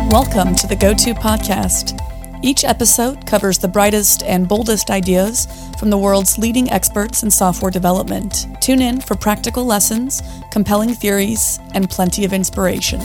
Welcome to the Go-To Podcast. Each episode covers the brightest and boldest ideas from the world's leading experts in software development. Tune in for practical lessons, compelling theories, and plenty of inspiration.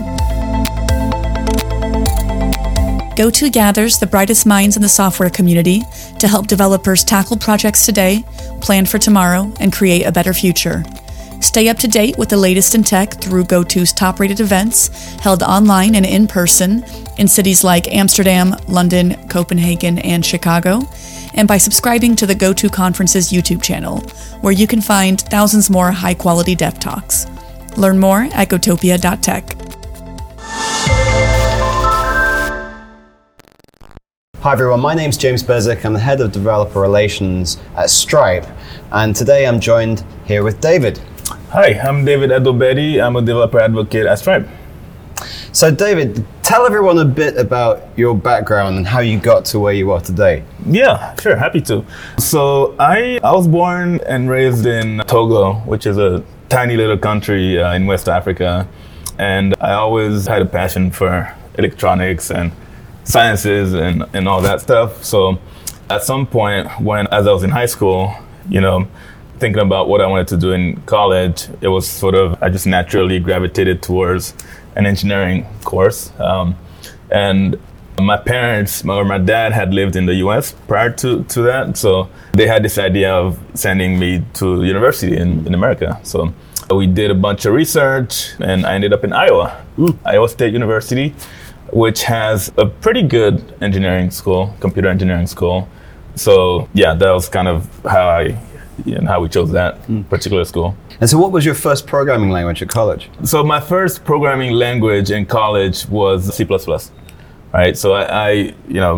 Go-To gathers the brightest minds in the software community to help developers tackle projects today, plan for tomorrow, and create a better future. Stay up to date with the latest in tech through Go-To's top-rated events held online and in person in cities like Amsterdam, London, Copenhagen, and Chicago, and by subscribing to the Go-To Conference's YouTube channel, where you can find thousands more high-quality dev talks. Learn more at gotopia.tech. Hi everyone, my name's James Bezic. I'm the head of developer relations at Stripe, and today I'm joined here with David. Hi, I'm David Adobedi. I'm a developer advocate at Stripe. So David, tell everyone a bit about your background and how you got to where you are today. Yeah, sure, happy to. So I was born and raised in Togo, which is a tiny little country in West Africa, and I always had a passion for electronics and sciences and all that stuff. So at some point as I was in high school, thinking about what I wanted to do in college, it was I just naturally gravitated towards an engineering course. And my parents, or my dad had lived in the US prior to that. So they had this idea of sending me to university in America. So we did a bunch of research and I ended up in Iowa State University, which has a pretty good engineering school, computer engineering school. So yeah, that was kind of how we chose that particular school. And so what was your first programming language at college? So my first programming language in college was C++, right? So I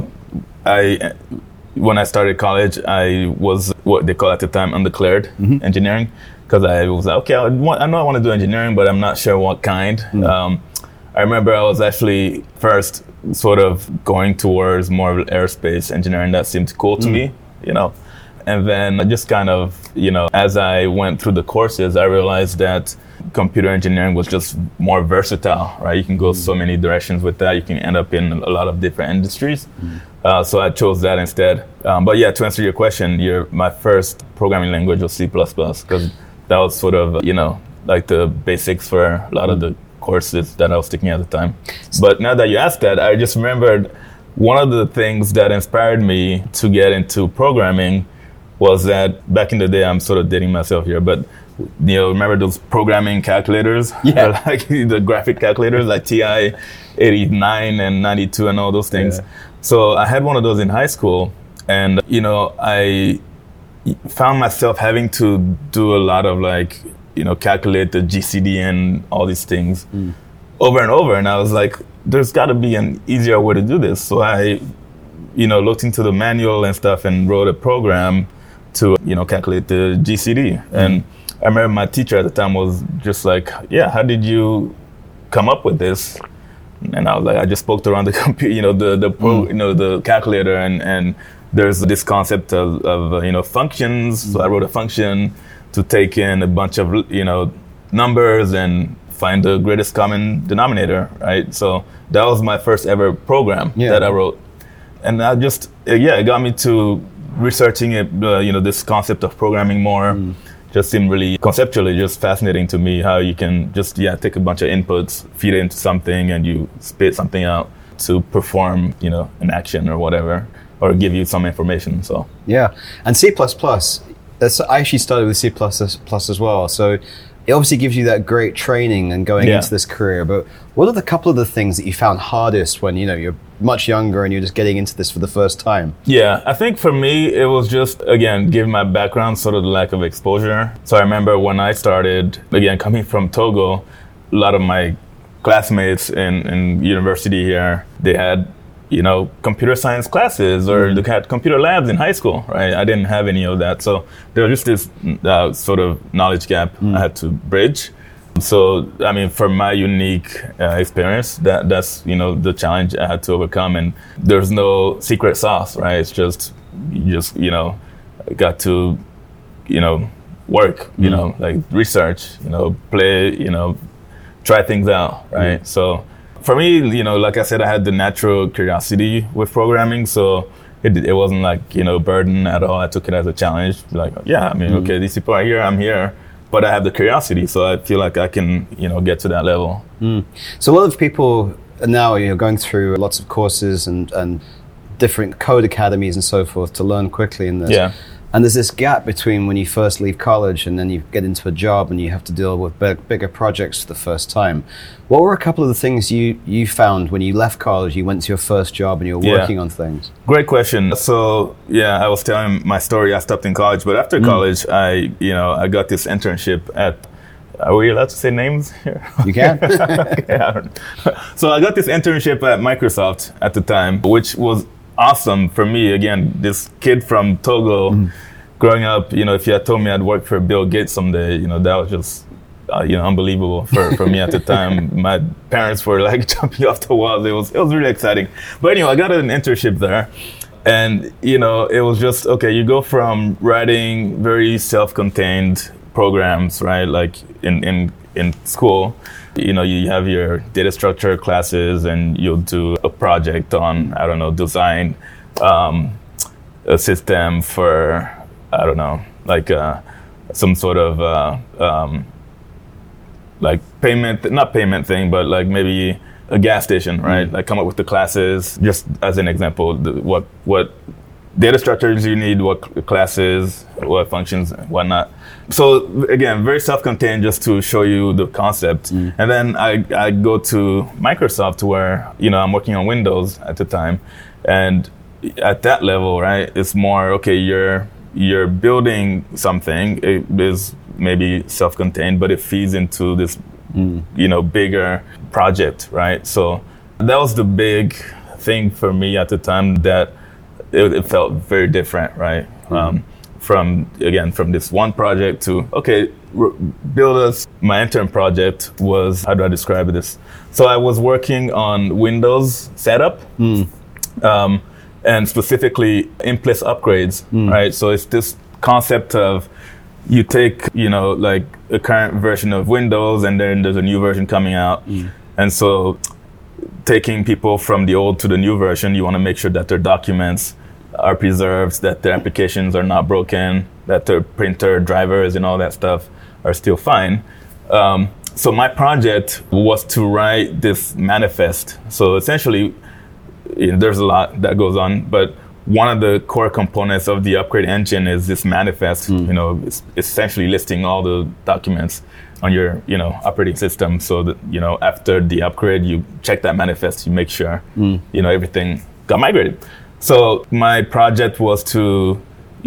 when I started college, I was what they call at the time undeclared engineering, because I was like, okay, I know I want to do engineering, but I'm not sure what kind. I remember I was actually first sort of going towards more of aerospace engineering. That seemed cool to me, And then I just kind of, as I went through the courses, I realized that computer engineering was just more versatile, right? You can go so many directions with that. You can end up in a lot of different industries. So I chose that instead. But yeah, to answer your question, my first programming language was C++, because that was sort of, like the basics for a lot of the courses that I was taking at the time. But now that you asked that, I just remembered one of the things that inspired me to get into programming was that back in the day, I'm sort of dating myself here, but remember those programming calculators? Yeah. Like the graphic calculators, like TI 89 and 92 and all those things. Yeah. So I had one of those in high school, and I found myself having to do a lot of calculate the GCD and all these things over and over, and I was like, there's got to be an easier way to do this. So I looked into the manual and stuff and wrote a program to calculate the GCD. And I remember my teacher at the time was just like, yeah, how did you come up with this? And I was like, I just poked around the computer, the calculator, and there's this concept of functions. So I wrote a function to take in a bunch of numbers and find the greatest common denominator, right? So that was my first ever program that I wrote. And I just, it got me to researching it, this concept of programming more. Just seemed really conceptually just fascinating to me, how you can just, take a bunch of inputs, feed it into something, and you spit something out to perform, an action or whatever, or give you some information, so. Yeah, and C++, I actually started with C++ as well, so it obviously gives you that great training and going into this career, but what are the couple of the things that you found hardest when, you're much younger and you're just getting into this for the first time? Yeah, I think for me, it was just, again, given my background, sort of the lack of exposure. So I remember when I started, again, coming from Togo, a lot of my classmates in university here, they had computer science classes, or they had computer labs in high school, right? I didn't have any of that. So there was just this sort of knowledge gap I had to bridge. So, I mean, for my unique experience, that's, the challenge I had to overcome. And there's no secret sauce, right? It's just, got to, work, like research, play, try things out, right? So for me, like I said, I had the natural curiosity with programming, so it wasn't like, burden at all. I took it as a challenge. Like, yeah, I mean, okay, these people are here, I'm here, but I have the curiosity, so I feel like I can, get to that level. So a lot of people are now, going through lots of courses and different code academies and so forth to learn quickly in this. Yeah. And there's this gap between when you first leave college and then you get into a job and you have to deal with bigger projects for the first time. What were a couple of the things you found when you left college, you went to your first job and you were working on things? Great question. So, I was telling my story. I stopped in college, but after college, I got this internship at, are we allowed to say names here? You can. So I got this internship at Microsoft at the time, which was awesome for me. Again, this kid from Togo, growing up, if you had told me I'd work for Bill Gates someday, that was just, unbelievable for me at the time. My parents were like jumping off the walls. It was really exciting. But anyway, I got an internship there. And, it was just, okay, you go from writing very self-contained programs, right? Like in school, you have your data structure classes and you'll do a project on, I don't know, design a system for, I don't know, like some sort of like not payment thing, but like maybe a gas station, right? Like come up with the classes, just as an example, what data structures you need, what classes, what functions, whatnot. So again, very self-contained, just to show you the concept. And then I go to Microsoft where, I'm working on Windows at the time. And at that level, right, it's more, okay, you're building something. It is maybe self-contained, but it feeds into this, bigger project, right? So that was the big thing for me at the time, that it felt very different, right? From this one project to, okay, build us. My intern project was, how do I describe this? So I was working on Windows setup, and specifically in-place upgrades, right? So it's this concept of, you take, like a current version of Windows and then there's a new version coming out. And so taking people from the old to the new version, you want to make sure that their documents are preserved, that their applications are not broken, that their printer, drivers, and all that stuff are still fine. So my project was to write this manifest. So essentially, there's a lot that goes on, but one of the core components of the upgrade engine is this manifest. It's essentially listing all the documents on your, operating system. So that, after the upgrade, you check that manifest, you make sure, everything got migrated. So my project was to,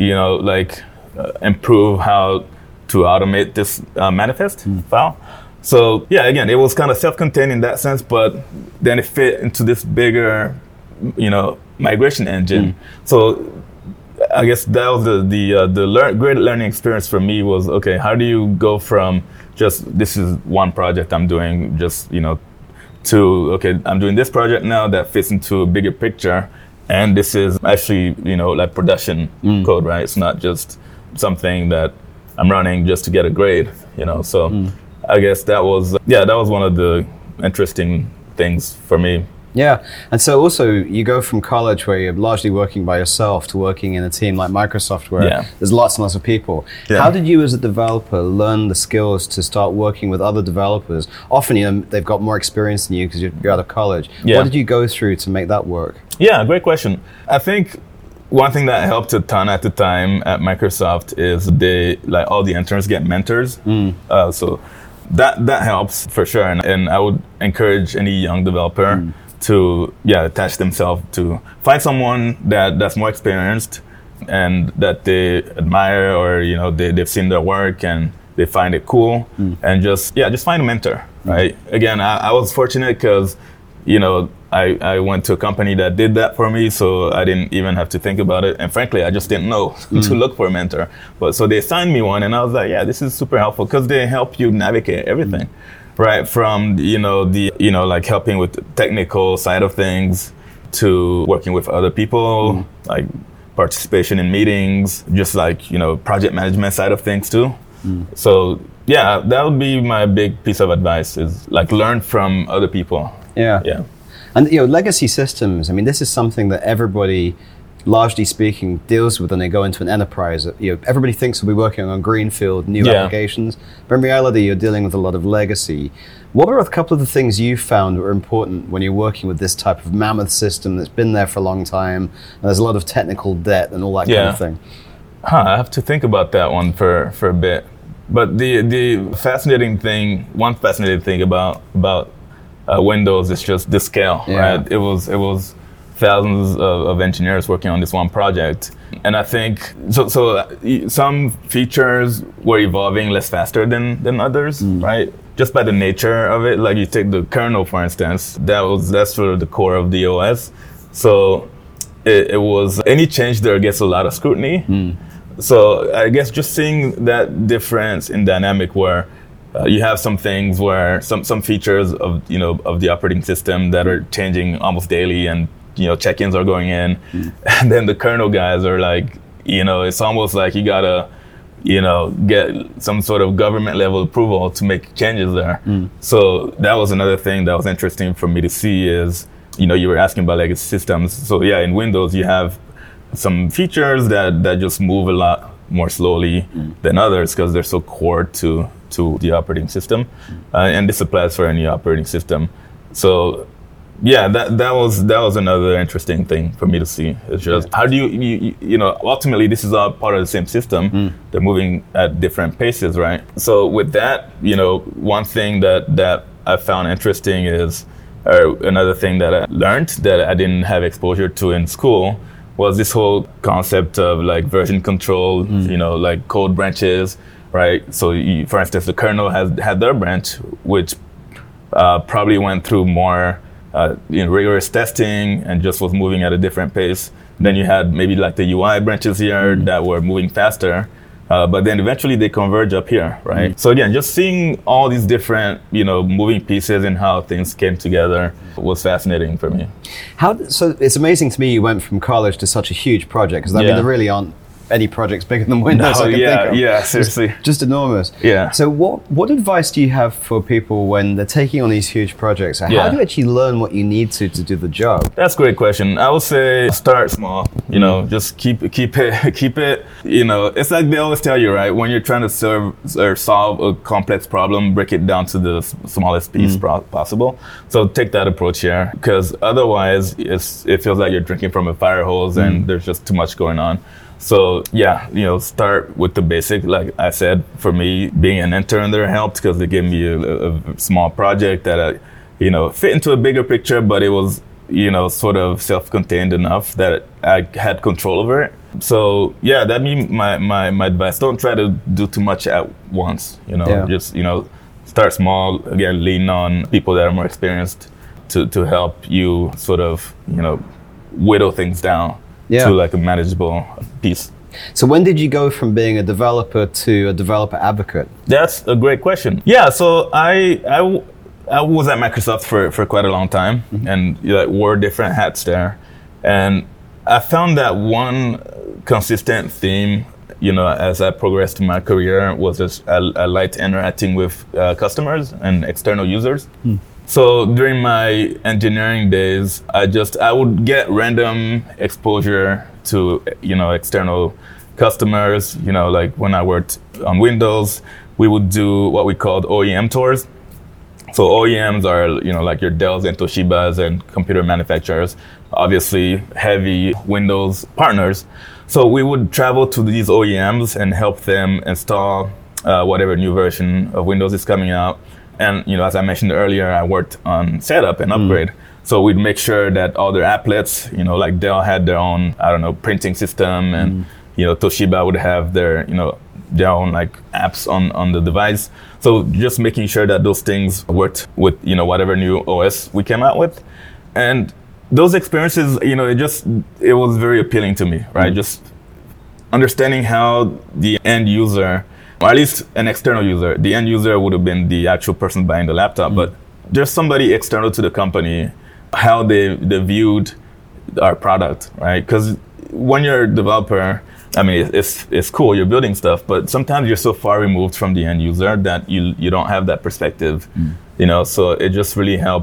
improve how to automate this manifest file. So again, it was kind of self-contained in that sense, but then it fit into this bigger, migration engine. So I guess that was the great learning experience for me was, okay, how do you go from just, this is one project I'm doing, just, to, okay, I'm doing this project now that fits into a bigger picture. And this is actually, like production code, right? It's not just something that I'm running just to get a grade, So I guess that was one of the interesting things for me. Yeah, and so also you go from college where you're largely working by yourself to working in a team like Microsoft where there's lots and lots of people. Yeah. How did you as a developer learn the skills to start working with other developers? Often they've got more experience than you because you're out of college. What did you go through to make that work? Yeah, great question. I think one thing that helped a ton at the time at Microsoft is all the interns get mentors. So that helps for sure. And I would encourage any young developer to attach themselves to find someone that's more experienced and that they admire, or they've seen their work and they find it cool, and just find a mentor, right? Again, I was fortunate because I went to a company that did that for me, so I didn't even have to think about it, and frankly I just didn't know to look for a mentor. But so they assigned me one, and I was like, this is super helpful because they help you navigate everything. Right, from like helping with the technical side of things to working with other people, like participation in meetings, just like project management side of things too. So that would be my big piece of advice, is like learn from other people. Yeah. And legacy systems, I mean, this is something that everybody, largely speaking, deals with when they go into an enterprise. Everybody thinks they'll be working on greenfield, new applications, but in reality, you're dealing with a lot of legacy. What are a couple of the things you found were important when you're working with this type of mammoth system that's been there for a long time, and there's a lot of technical debt and all that kind of thing? I have to think about that one for a bit. But the fascinating thing, one fascinating thing about Windows is just the scale, right? It was thousands of engineers working on this one project. And I think, so some features were evolving less faster than others, right? Just by the nature of it. Like you take the kernel, for instance, that's sort of the core of the OS. So it was, any change there gets a lot of scrutiny. So I guess just seeing that difference in dynamic where you have some things where some features of the operating system that are changing almost daily, and check-ins are going in, and then the kernel guys are like, it's almost like you gotta get some sort of government level approval to make changes there. So that was another thing that was interesting for me to see is, you were asking about legacy systems. So yeah, in Windows you have some features that just move a lot more slowly than others because they're so core to the operating system, and this applies for any operating system. So yeah, that was another interesting thing for me to see. It's just how do you ultimately this is all part of the same system. They're moving at different paces, right? So with that, one thing that I found interesting is, or another thing that I learned that I didn't have exposure to in school, was this whole concept of like version control, like code branches, right? So for instance, the kernel had their branch, which probably went through more rigorous testing and just was moving at a different pace. Then you had maybe like the UI branches here that were moving faster, but then eventually they converge up here, right? So again, just seeing all these different, moving pieces and how things came together was fascinating for me. So it's amazing to me you went from college to such a huge project, because I mean, there really aren't any projects bigger than Windows I can think of. Yeah, seriously. Just enormous. Yeah. So what advice do you have for people when they're taking on these huge projects? How do you actually learn what you need to do the job? That's a great question. I would say start small, just keep it, it's like they always tell you, right? When you're trying to serve or solve a complex problem, break it down to the smallest piece possible. So take that approach here, because otherwise it feels like you're drinking from a fire hose and there's just too much going on. So yeah, start with the basic. Like I said, for me, being an intern there helped because they gave me a small project that fit into a bigger picture, but it was sort of self-contained enough that I had control over it. So yeah, that means my advice: don't try to do too much at once. Just start small. Again, lean on people that are more experienced to help you sort of whittle things down. To like a manageable piece. So when did you go from being a developer to a developer advocate? That's a great question. Yeah, so I was at Microsoft for quite a long time and wore different hats there. And I found that one consistent theme, as I progressed in my career, was just I liked interacting with customers and external users. So during my engineering days, I would get random exposure to, external customers. Like when I worked on Windows, we would do what we called OEM tours. So OEMs are, like your Dells and Toshibas and computer manufacturers, obviously heavy Windows partners. So we would travel to these OEMs and help them install whatever new version of Windows is coming out. And, as I mentioned earlier, I worked on setup and upgrade. So we'd make sure that all their applets, like Dell had their own, printing system, and, Toshiba would have their, their own like apps on the device. So just making sure that those things worked with, whatever new OS we came out with. And those experiences, it was very appealing to me, right? Just understanding how the end user, or at least an external user. The end user would have been the actual person buying the laptop, but there's somebody external to the company, how they viewed our product, right? Because when you're a developer, I mean, it's cool, you're building stuff, but sometimes you're so far removed from the end user that you don't have that perspective, so it just really helps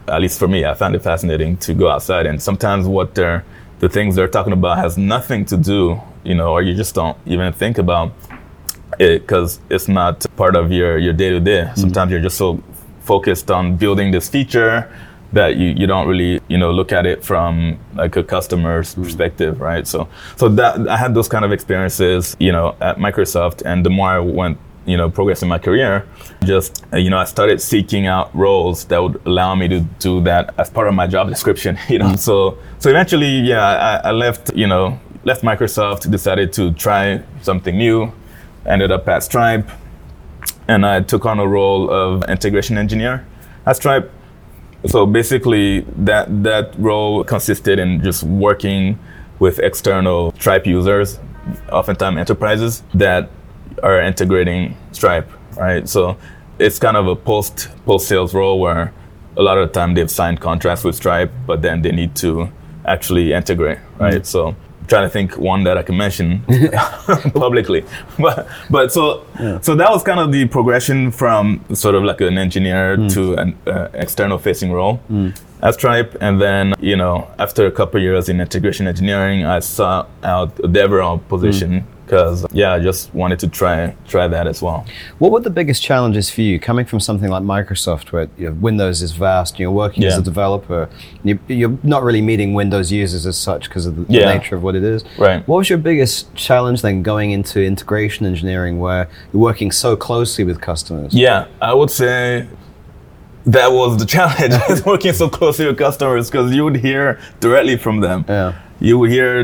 at least for me, I find it fascinating to go outside. And sometimes the things they're talking about has nothing to do, or you just don't even think about it because it's not part of your day-to-day. Sometimes you're just so focused on building this feature that you don't really, look at it from like a customer's perspective, right? So that I had those kind of experiences, at Microsoft, and the more I went, progressing my career, just, I started seeking out roles that would allow me to do that as part of my job description, So eventually, I left Microsoft, decided to try something new, ended up at Stripe, and I took on a role of integration engineer at Stripe. So basically, that role consisted in just working with external Stripe users, oftentimes enterprises, that are integrating Stripe, right? So it's kind of a post-sales role where a lot of the time they've signed contracts with Stripe, but then they need to actually integrate, right? So trying to think one that I can mention publicly, but so that was kind of the progression from sort of like an engineer to an external facing role at Stripe, and then after a couple of years in integration engineering, I sought out a DevRel position because I just wanted to try that as well. What were the biggest challenges for you coming from something like Microsoft, where Windows is vast, you're working as a developer, you're not really meeting Windows users as such because of the nature of what it is. Right. What was your biggest challenge then going into integration engineering, where you're working so closely with customers? Yeah, I would say that was the challenge, working so closely with customers, because you would hear directly from them. Yeah. You would hear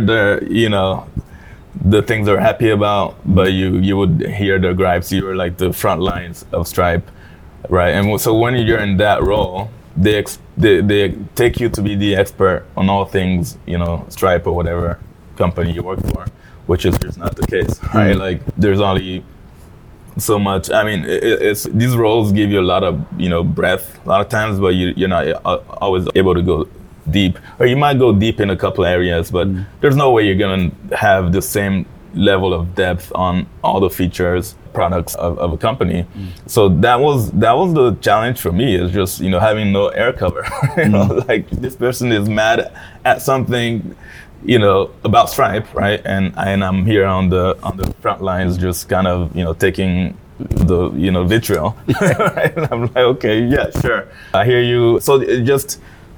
the things they're happy about, but you would hear their gripes. You were like the front lines of Stripe, right? And so when you're in that role, they take you to be the expert on all things, Stripe or whatever company you work for, which is just not the case, right? Like there's only so much. I mean, it's these roles give you a lot of breadth a lot of times, but you're not always able to go deep, or you might go deep in a couple areas, but there's no way you're gonna have the same level of depth on all the features, products of a company. So that was the challenge for me, is just having no air cover. Like this person is mad at something about Stripe, right? And I'm here on the front lines, just kind of taking the vitriol. Right? And I'm like, okay, yeah, sure, I hear you. So it just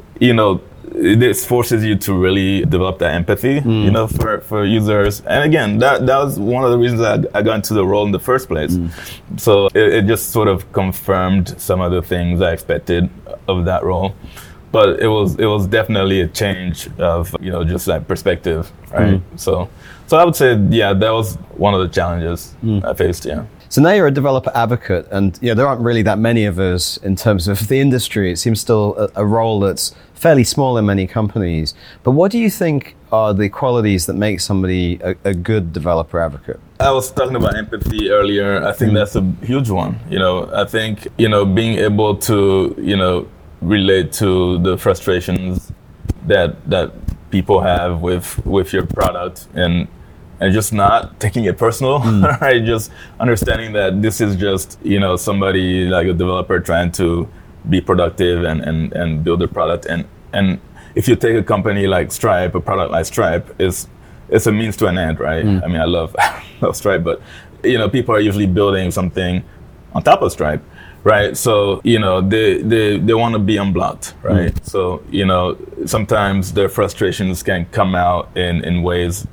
this forces you to really develop that empathy, for users. And again, that was one of the reasons I got into the role in the first place. So it just sort of confirmed some of the things I expected of that role. But it was definitely a change of, just that perspective, right? So I would say, that was one of the challenges I faced, So now you're a developer advocate, and there aren't really that many of us in terms of the industry. It seems still a role that's fairly small in many companies. But what do you think are the qualities that make somebody a good developer advocate? I was talking about empathy earlier. I think that's a huge one. I think, being able to, relate to the frustrations that people have with your product, and just not taking it personal, right? Just understanding that this is just, somebody like a developer trying to be productive and build a product. And if you take a company like Stripe, a product like Stripe, it's a means to an end, right? I mean, I love Stripe, but, people are usually building something on top of Stripe, right? So, they want to be unblocked, right? So, sometimes their frustrations can come out in ways,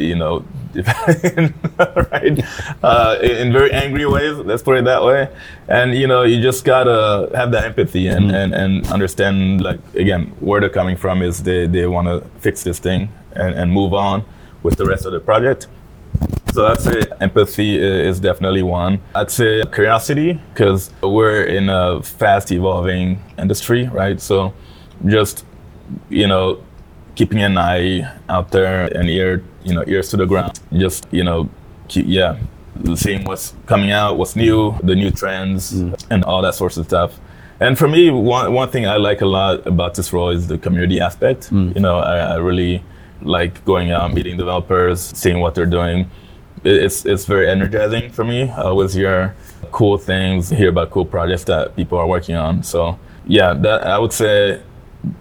right? In very angry ways, let's put it that way. And, you just gotta have that empathy and understand, like, again, where they're coming from is they want to fix this thing and move on with the rest of the project. So I'd say empathy is definitely one. I'd say curiosity, because we're in a fast evolving industry, right? So just, keeping an eye out there and ears to the ground. Just, seeing what's coming out, what's new, the new trends, and all that sorts of stuff. And for me, one thing I like a lot about this role is the community aspect. I really like going out, meeting developers, seeing what they're doing. It's very energizing for me. I always hear cool things, hear about cool projects that people are working on. So that I would say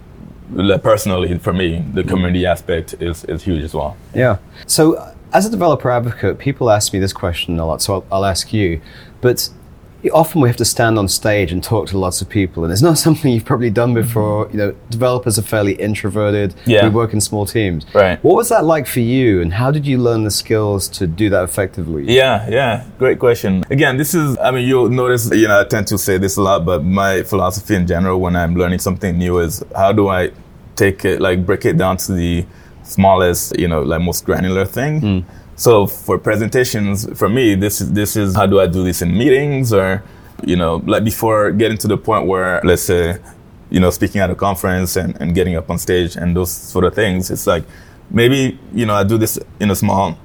personally, for me, the community aspect is huge as well. Yeah. So as a developer advocate, people ask me this question a lot, so I'll ask you. But often we have to stand on stage and talk to lots of people, and it's not something you've probably done before. You know, developers are fairly introverted. Yeah. We work in small teams. Right. What was that like for you, and how did you learn the skills to do that effectively? Yeah, great question. Again, this is, I mean, you'll notice, you know, I tend to say this a lot, but my philosophy in general when I'm learning something new is how do I take it, like break it down to the smallest, you know, like most granular thing. So for presentations, for me, this is how do I do this in meetings, or, you know, like before getting to the point where, let's say, you know, speaking at a conference and getting up on stage and those sort of things, it's like, maybe, you know, I do this in a smaller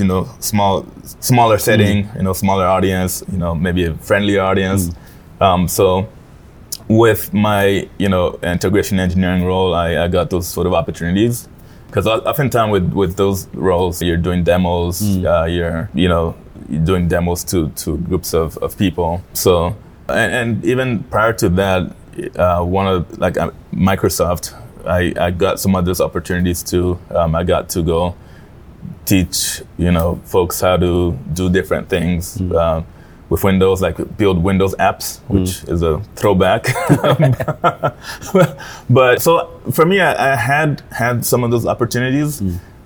setting, you know, smaller audience, you know, maybe a friendly audience. So with my, you know, integration engineering role, I got those sort of opportunities. Because oftentimes with those roles, you're doing demos, you're doing demos to groups of people. So, and even prior to that, Microsoft, I got some of those opportunities too. I got to go teach, you know, folks how to do different things with Windows, like build Windows apps, which is a throwback. But so for me, I had some of those opportunities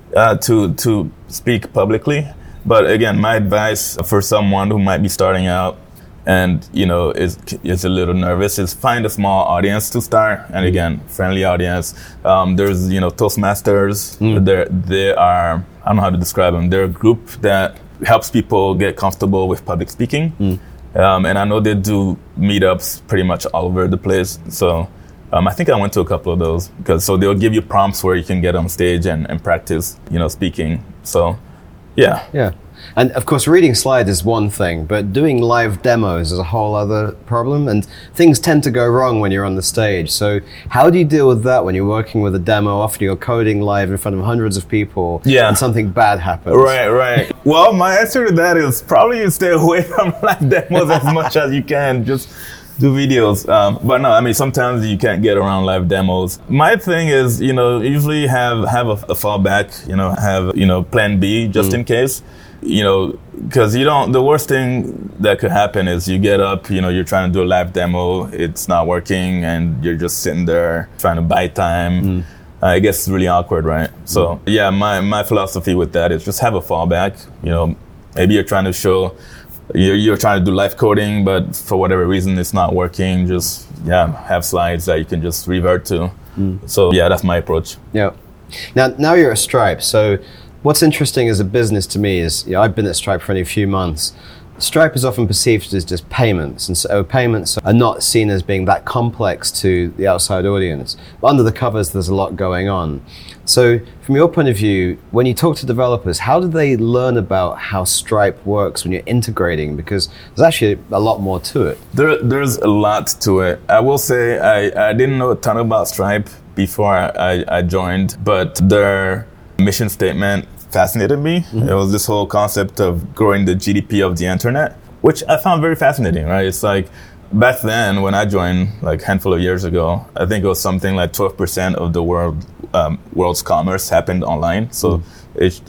to speak publicly. But again, my advice for someone who might be starting out and, you know, is a little nervous is find a small audience to start. And again, friendly audience. There's, you know, Toastmasters. They are, I don't know how to describe them. They're a group that helps people get comfortable with public speaking. And I know they do meetups pretty much all over the place. So I think I went to a couple of those so they'll give you prompts where you can get on stage and practice, you know, speaking. So, yeah. Yeah. And of course, reading slides is one thing, but doing live demos is a whole other problem. And things tend to go wrong when you're on the stage. So how do you deal with that when you're working with a demo? Often you're coding live in front of hundreds of people and something bad happens. Right. Well, my answer to that is probably you stay away from live demos as much as you can. Just do videos. But no, I mean, sometimes you can't get around live demos. My thing is, you know, usually have a fallback, you know, have, you know, plan B just in case. You know, because the worst thing that could happen is you get up, you know, you're trying to do a live demo, it's not working, and you're just sitting there trying to buy time. I guess it's really awkward, right? So, yeah, my philosophy with that is just have a fallback. You know, maybe you're trying to show, you're trying to do live coding, but for whatever reason it's not working, just, have slides that you can just revert to. So, that's my approach. Yeah. Now you're at Stripe, so what's interesting as a business to me is, you know, I've been at Stripe for only a few months. Stripe is often perceived as just payments, and so payments are not seen as being that complex to the outside audience. But under the covers, there's a lot going on. So from your point of view, when you talk to developers, how do they learn about how Stripe works when you're integrating? Because there's actually a lot more to it. There's a lot to it. I will say I didn't know a ton about Stripe before I joined, but their mission statement fascinated me. It was this whole concept of growing the GDP of the internet, which I found very fascinating, right? It's like back then when I joined, like a handful of years ago, I think it was something like 12% of the world's commerce happened online. So it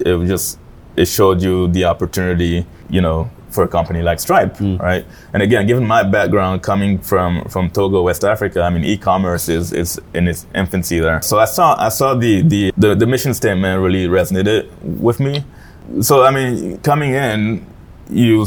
showed you the opportunity, you know, for a company like Stripe, right? And again, given my background coming from Togo, West Africa, I mean, e-commerce is in its infancy there. So I saw the mission statement really resonated with me. So I mean, coming in, you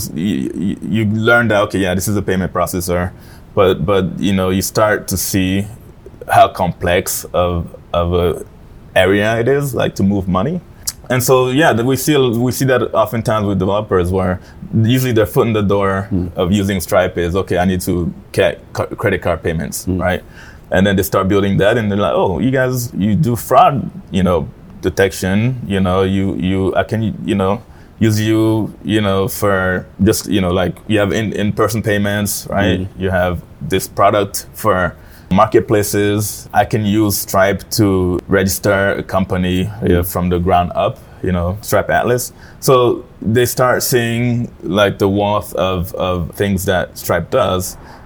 learn that, okay, this is a payment processor, but you know, you start to see how complex of a area it is, like to move money. And so, we see that oftentimes with developers where usually their foot in the door of using Stripe is, okay, I need to get credit card payments, right? And then they start building that, and they're like, oh, you guys, you do fraud, you know, detection, you know, I can, you know, use you, you know, for just, you know, like you have in-person payments, right? You have this product for marketplaces. I can use Stripe to register a company from the ground up, you know, Stripe Atlas. So they start seeing like the wealth of things that Stripe does.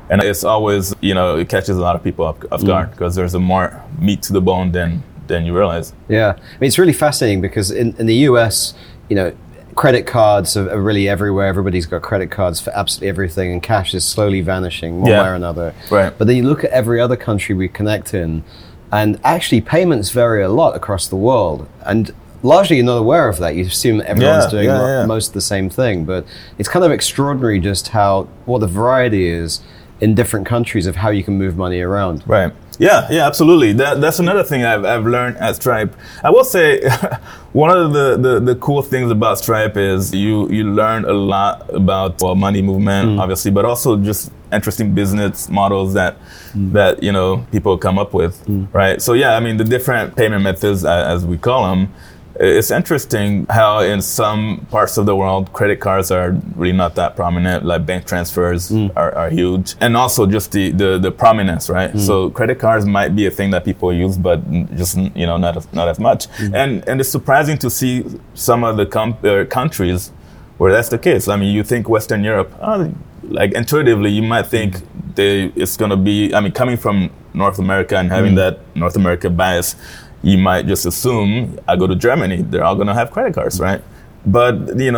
And it's always, it catches a lot of people off guard because there's a more meat to the bone than you realize. Yeah. I mean, it's really fascinating because in the US, credit cards are really everywhere. Everybody's got credit cards for absolutely everything, and cash is slowly vanishing one way or another. Right. But then you look at every other country we connect in, and actually payments vary a lot across the world. And largely you're not aware of that. You assume that everyone's doing most of the same thing. But it's kind of extraordinary just what the variety is in different countries of how you can move money around. Right. Yeah, absolutely. That's another thing I've learned at Stripe. I will say one of the cool things about Stripe is you learn a lot about money movement, obviously, but also just interesting business models that people come up with, right? So yeah, I mean, the different payment methods, as we call them, it's interesting how in some parts of the world, credit cards are really not that prominent, like bank transfers are huge. And also just the prominence, right? So credit cards might be a thing that people use, but just, not as much. And it's surprising to see some of the countries where that's the case. I mean, you think Western Europe, like intuitively, you might think it's going to be, coming from North America and having that North America bias, you might just assume I go to Germany, they're all going to have credit cards, right? But they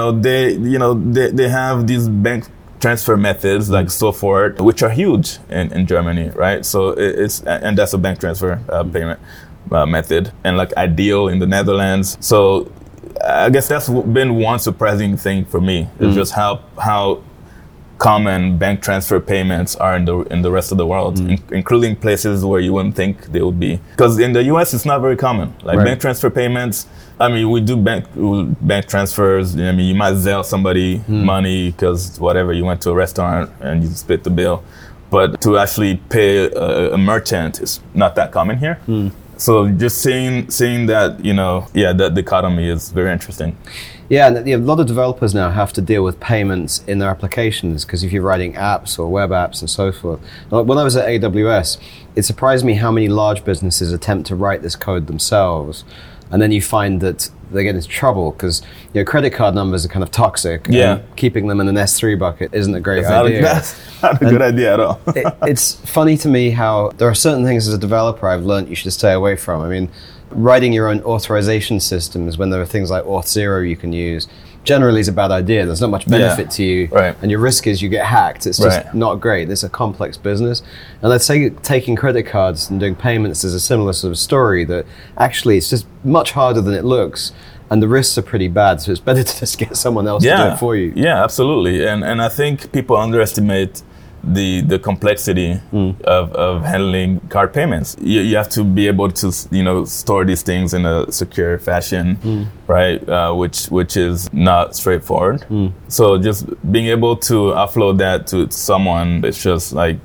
have these bank transfer methods like Sofort, which are huge in Germany, right? So and that's a bank transfer payment method, and like Ideal in the Netherlands. So I guess that's been one surprising thing for me, is just how common bank transfer payments are in the rest of the world, including places where you wouldn't think they would be. Because in the US, it's not very common. Like bank transfer payments, we do bank transfers. You might Zelle somebody money because whatever, you went to a restaurant and you split the bill. But to actually pay a merchant is not that common here. So just seeing that, that dichotomy is very interesting. Yeah, and a lot of developers now have to deal with payments in their applications because if you're writing apps or web apps and so forth. When I was at AWS, it surprised me how many large businesses attempt to write this code themselves. And then you find that they get into trouble because credit card numbers are kind of toxic. Yeah. And keeping them in an S3 bucket isn't a great idea. That's not a good idea at all. It's funny to me how there are certain things as a developer I've learned you should stay away from. I mean, writing your own authorization systems when there are things like Auth0 you can use generally is a bad idea. There's not much benefit to you, and your risk is you get hacked. It's just not great. It's a complex business. And let's say taking credit cards and doing payments is a similar sort of story, that actually it's just much harder than it looks. And the risks are pretty bad, so it's better to just get someone else to do it for you. Yeah, absolutely. And I think people underestimate the complexity of handling card payments. You have to be able to store these things in a secure fashion, right? Which is not straightforward. So just being able to offload that to someone, it's just like,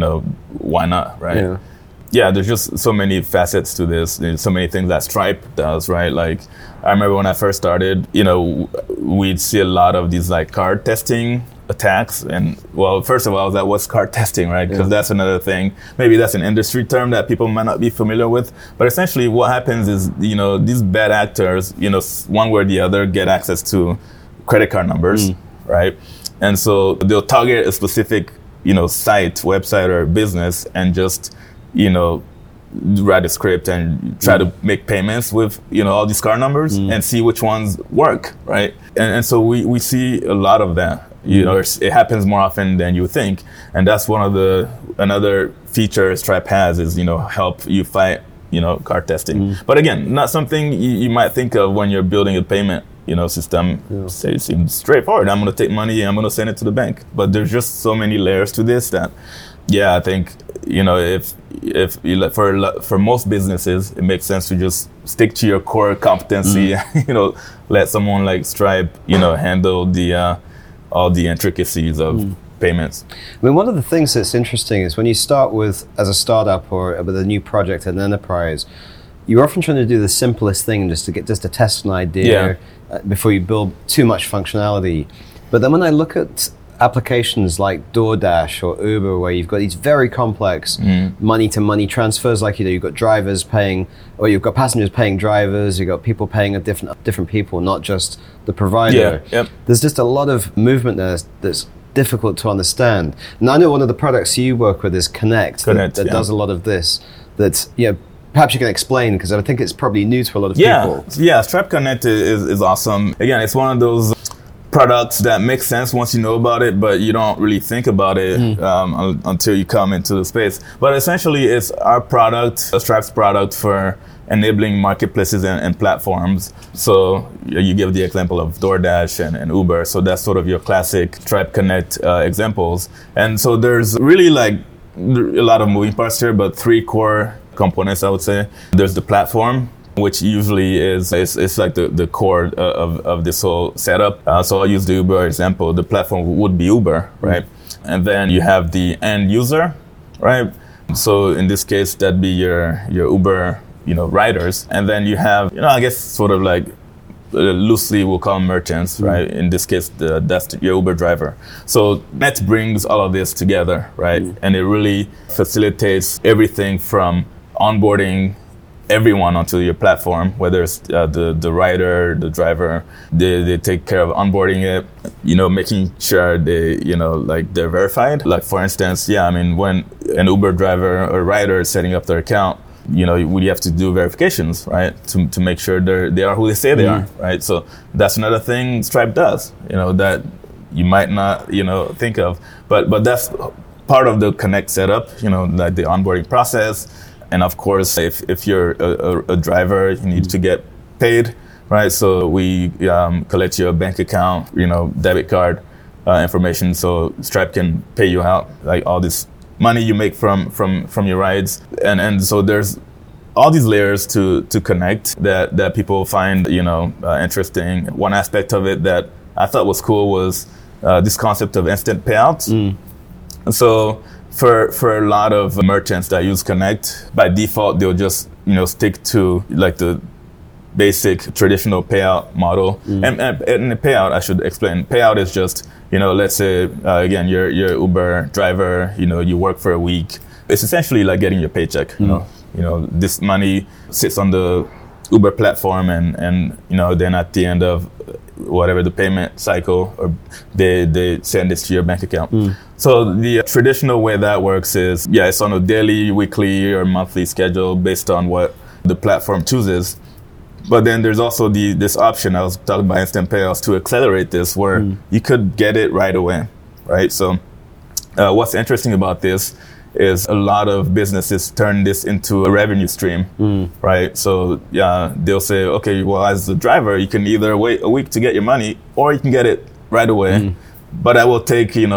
why not, right? Yeah, there's just so many facets to this. There's so many things that Stripe does, right? Like, I remember when I first started, we'd see a lot of these like card testing attacks. And well, first of all, what's card testing, right? Because that's another thing. Maybe that's an industry term that people might not be familiar with. But essentially what happens is, these bad actors, one way or the other get access to credit card numbers, right? And so they'll target a specific, site, website, or business and just, write a script and try to make payments with, all these card numbers and see which ones work, right? And so we see a lot of that. It happens more often than you think. And that's another feature Stripe has is, help you fight, card testing. But again, not something you might think of when you're building a payment, system. It seems straightforward. I'm going to take money and I'm going to send it to the bank. But there's just so many layers to this that, I think, if you for most businesses, it makes sense to just stick to your core competency. Let someone like Stripe, handle all the intricacies of payments. I mean, one of the things that's interesting is when you start as a startup or with a new project at an enterprise, you're often trying to do the simplest thing just to test an idea before you build too much functionality. But then when I look at applications like DoorDash or Uber, where you've got these very complex money-to-money transfers, like you've got drivers paying, or you've got passengers paying drivers, you've got people paying different people, not just the provider. There's just a lot of movement there that's difficult to understand. And I know one of the products you work with is Connect that does a lot of this. That's, perhaps you can explain, because I think it's probably new to a lot of people. Yeah, Stripe Connect is awesome. Again, it's one of those products that makes sense once you know about it, but you don't really think about it until you come into the space. But essentially, it's our product, Stripe's product for enabling marketplaces and platforms. So you give the example of DoorDash and Uber. So that's sort of your classic Stripe Connect examples. And so there's really like a lot of moving parts here, but 3 core components, I would say. There's the platform, which usually is like the core of this whole setup. So I'll use the Uber example. The platform would be Uber, right? And then you have the end user, right? So in this case, that'd be your Uber, riders. And then you have, I guess sort of like loosely we'll call them merchants, right? In this case, that's your Uber driver. So Net brings all of this together, right? And it really facilitates everything from onboarding everyone onto your platform, whether it's the rider, the driver. They take care of onboarding it, making sure they, they're verified. Like for instance, when an Uber driver or rider is setting up their account, we have to do verifications, right? To make sure they are who they say they are, right? So that's another thing Stripe does, that you might not, think of. But that's part of the Connect setup, like the onboarding process. And of course, if you're a driver, you need to get paid, right? So we collect your bank account, debit card information, so Stripe can pay you out, like all this money you make from your rides. And so there's all these layers to Connect that people find, interesting. One aspect of it that I thought was cool was this concept of instant payouts. So for a lot of merchants that use Connect, by default, they'll just, stick to like the basic traditional payout model. And the payout, I should explain, payout is just, let's say, again, you're Uber driver, you work for a week. It's essentially like getting your paycheck, this money sits on the Uber platform and then at the end of whatever the payment cycle, or they send this to your bank account. So the traditional way that works is, it's on a daily, weekly, or monthly schedule based on what the platform chooses. But then there's also this option, I was talking about instant payouts, to accelerate this, where you could get it right away, right? So what's interesting about this is a lot of businesses turn this into a revenue stream, right? So they'll say, okay, well, as a driver, you can either wait a week to get your money, or you can get it right away. But I will take, like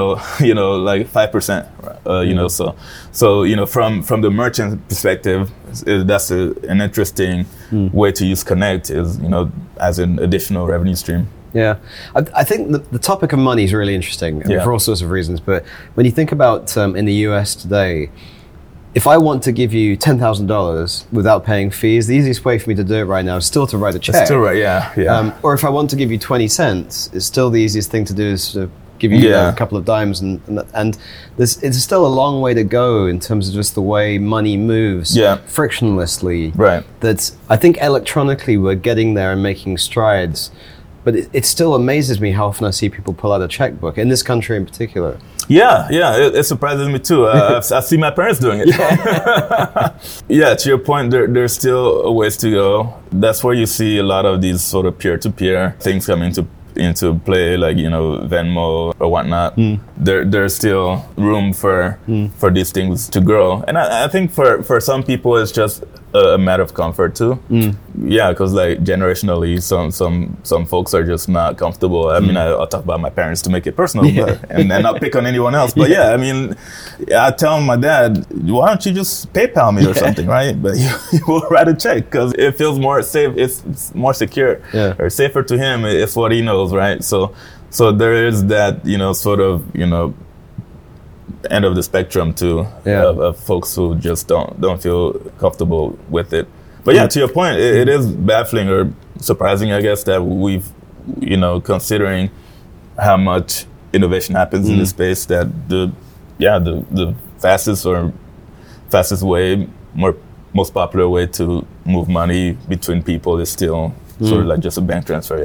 5%, So from the merchant perspective, that's an interesting way to use Connect, is, as an additional revenue stream. Yeah, I think the topic of money is really interesting for all sorts of reasons. But when you think about in the US today, if I want to give you $10,000 without paying fees, the easiest way for me to do it right now is still to write a check. It's still right, yeah. Or if I want to give you 20 cents, it's still the easiest thing to do is to give you a couple of dimes, and it's still a long way to go in terms of just the way money moves frictionlessly. Right. That I think electronically we're getting there and making strides, but it still amazes me how often I see people pull out a checkbook in this country in particular. Yeah, it surprises me too. I see my parents doing it. To your point, there's still a ways to go. That's where you see a lot of these sort of peer-to-peer things come into play, like Venmo or whatnot. There's still room for these things to grow, and I think for some people it's just a matter of comfort too. Because like generationally, some folks are just not comfortable. I mean, I'll talk about my parents to make it personal, and not pick on anyone else. But I tell my dad, why don't you just PayPal me or something, right? But he will write a check because it feels more safe. It's more secure or safer to him. It's what he knows, right? So there is that sort of end of the spectrum too, of folks who just don't feel comfortable with it. But to your point, it is baffling or surprising, I guess, that we've, considering how much innovation happens in this space, that the fastest way, most popular way to move money between people is still sort of like just a bank transfer.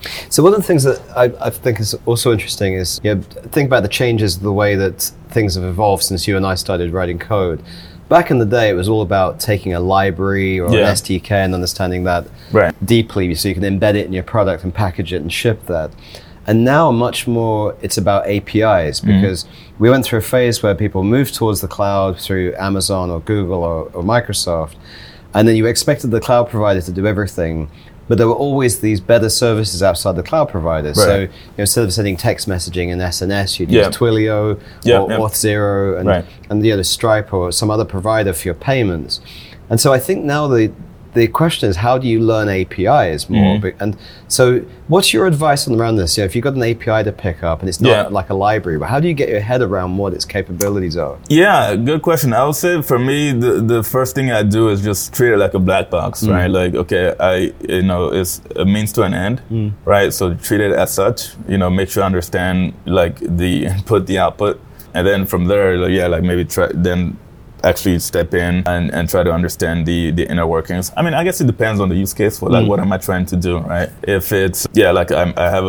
So one of the things that I think is also interesting is, think about the changes, the way that things have evolved since you and I started writing code. Back in the day, it was all about taking a library or an SDK and understanding that deeply, so you can embed it in your product and package it and ship that. And now much more, it's about APIs, because we went through a phase where people moved towards the cloud through Amazon or Google or Microsoft, and then you expected the cloud provider to do everything. But there were always these better services outside the cloud providers. So instead of sending text messaging and SNS, you'd use Twilio or Auth0 and Stripe or some other provider for your payments. And so I think now the question is, how do you learn APIs more? And so what's your advice around this? If you've got an API to pick up and it's not like a library, but how do you get your head around what its capabilities are? Yeah, good question. I would say for me, the first thing I do is just treat it like a black box, right? Like, okay, it's a means to an end, right? So treat it as such, make sure you understand like the input, the output. And then from there, maybe then actually step in and try to understand the inner workings. I mean, I guess it depends on the use case for like what am I trying to do, right? If it's like I have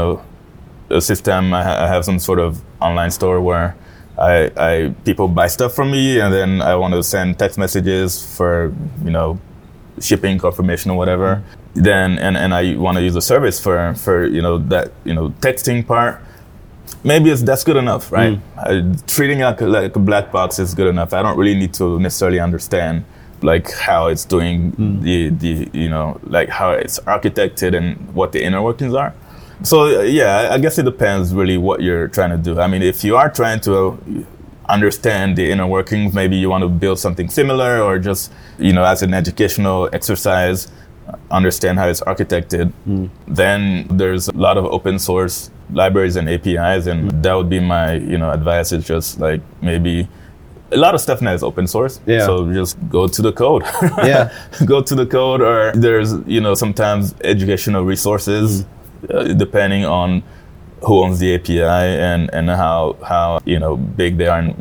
a system, I have some sort of online store where I people buy stuff from me, and then I want to send text messages for shipping confirmation or whatever. Then and I want to use a service for that texting part. Maybe that's good enough, right? Treating it like a black box is good enough. I don't really need to necessarily understand like how it's doing the like how it's architected and what the inner workings are. So I guess it depends really what you're trying to do. I mean, if you are trying to understand the inner workings, maybe you want to build something similar, or just as an educational exercise, understand how it's architected. Then there's a lot of open source libraries and APIs, and that would be my advice. Is just like maybe a lot of stuff now is open source, so just go to the code. Go to the code, or there's sometimes educational resources depending on who owns the API and how big they are and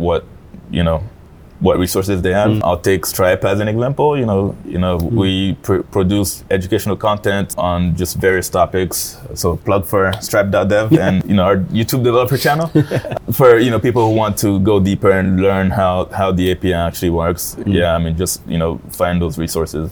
what resources they have. I'll take Stripe as an example. We produce educational content on just various topics. So plug for stripe.dev and our YouTube developer channel for people who want to go deeper and learn how the API actually works. Just find those resources.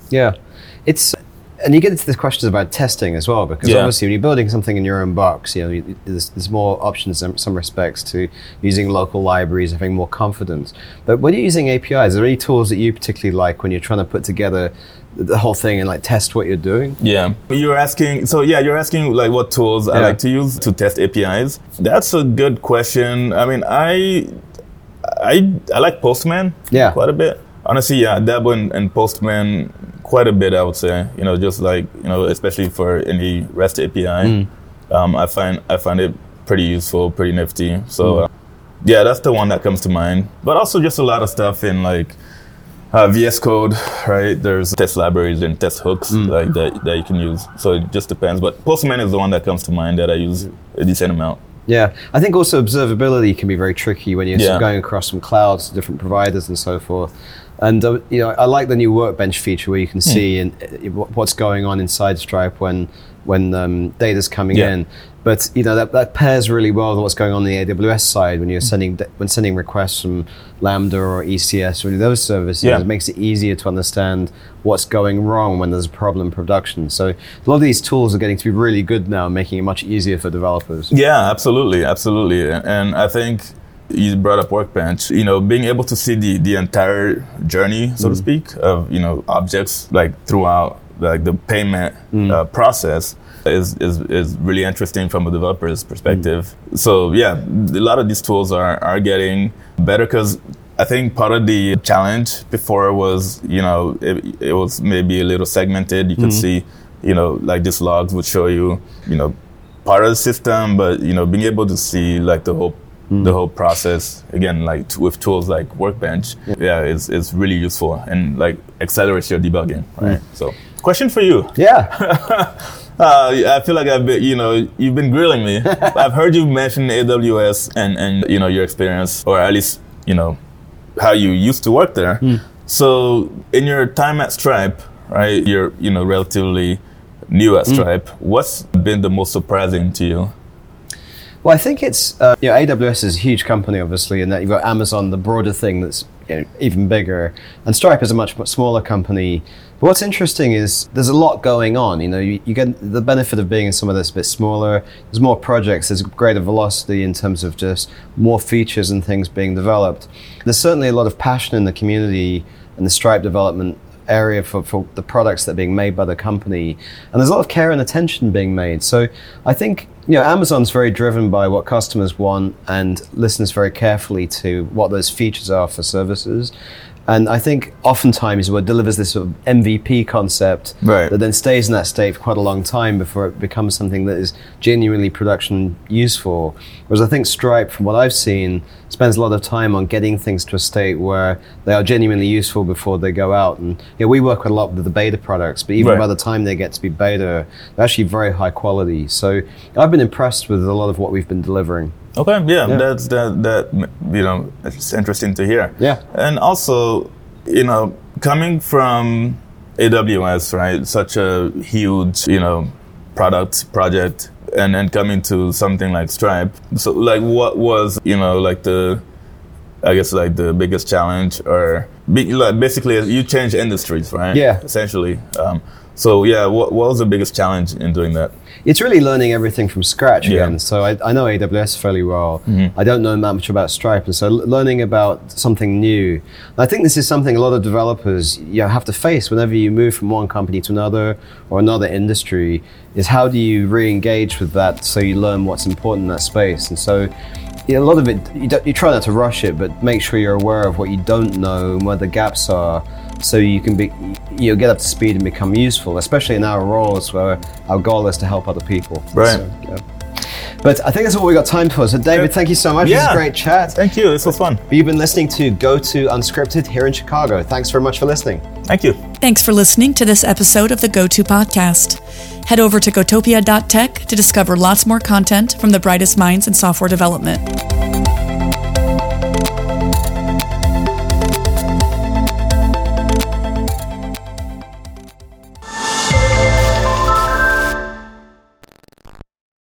And you get into the questions about testing as well, because obviously when you're building something in your own box, there's more options in some respects to using local libraries, having more confidence. But when you're using APIs, are there any tools that you particularly like when you're trying to put together the whole thing and like test what you're doing? You're asking like what tools I like to use to test APIs. That's a good question. I mean, I like Postman quite a bit. Honestly, I dabble in Postman quite a bit, I would say. Just like, especially for any REST API. I find it pretty useful, pretty nifty. So that's the one that comes to mind. But also just a lot of stuff in like VS Code, right? There's test libraries and test hooks like that you can use. So it just depends. But Postman is the one that comes to mind that I use a decent amount. I think also observability can be very tricky when you're going across some clouds, different providers and so forth. And I like the new Workbench feature where you can see what's going on inside Stripe when data's coming in. But that pairs really well with what's going on the AWS side when you're sending requests from Lambda or ECS, really those services. It makes it easier to understand what's going wrong when there's a problem in production. So a lot of these tools are getting to be really good now, making it much easier for developers. Yeah, absolutely. And I think you brought up Workbench, being able to see the entire journey, so to speak, of, objects like throughout like the payment process is really interesting from a developer's perspective. So a lot of these tools are getting better, because I think part of the challenge before was, it was maybe a little segmented. You could see, like these logs would show you, part of the system, but, being able to see like the whole process, again, like with tools like Workbench, is really useful and like accelerates your debugging, right? So, question for you. I feel like you've been grilling me. I've heard you mention AWS and your experience, or at least, how you used to work there. So in your time at Stripe, right, you're, relatively new at Stripe. What's been the most surprising to you? Well, I think it's, AWS is a huge company, obviously, and that you've got Amazon, the broader thing that's even bigger. And Stripe is a much smaller company. But what's interesting is there's a lot going on. You get the benefit of being in somewhere that's a bit smaller. There's more projects. There's greater velocity in terms of just more features and things being developed. There's certainly a lot of passion in the community and the Stripe development area for the products that are being made by the company, and there's a lot of care and attention being made. So I think Amazon's very driven by what customers want and listens very carefully to what those features are for services. And I think oftentimes what delivers this sort of MVP concept that then stays in that state for quite a long time before it becomes something that is genuinely production useful. Whereas I think Stripe, from what I've seen, spends a lot of time on getting things to a state where they are genuinely useful before they go out. And we work a lot with the beta products, but even by the time they get to be beta, they're actually very high quality. So I've been impressed with a lot of what we've been delivering. Okay, that's it's interesting to hear. Yeah. And also, coming from AWS, right, such a huge, project, and then coming to something like Stripe. So what was, the biggest challenge, or basically you change industries, right? Yeah. Essentially. What was the biggest challenge in doing that? It's really learning everything from scratch again. So I know AWS fairly well. Mm-hmm. I don't know that much about Stripe, and so learning about something new. I think this is something a lot of developers have to face whenever you move from one company to another or another industry, is how do you re-engage with that so you learn what's important in that space. And so a lot of it, you try not to rush it, but make sure you're aware of what you don't know and where the gaps are, so you can get up to speed and become useful, especially in our roles where our goal is to help other people. Right. So, But I think that's all we got time for. So David, thank you so much. This is a great chat. Thank you. This was fun. You've been listening to Go To Unscripted here in Chicago. Thanks very much for listening. Thank you. Thanks for listening to this episode of the Go-To podcast. Head over to gotopia.tech to discover lots more content from the brightest minds in software development.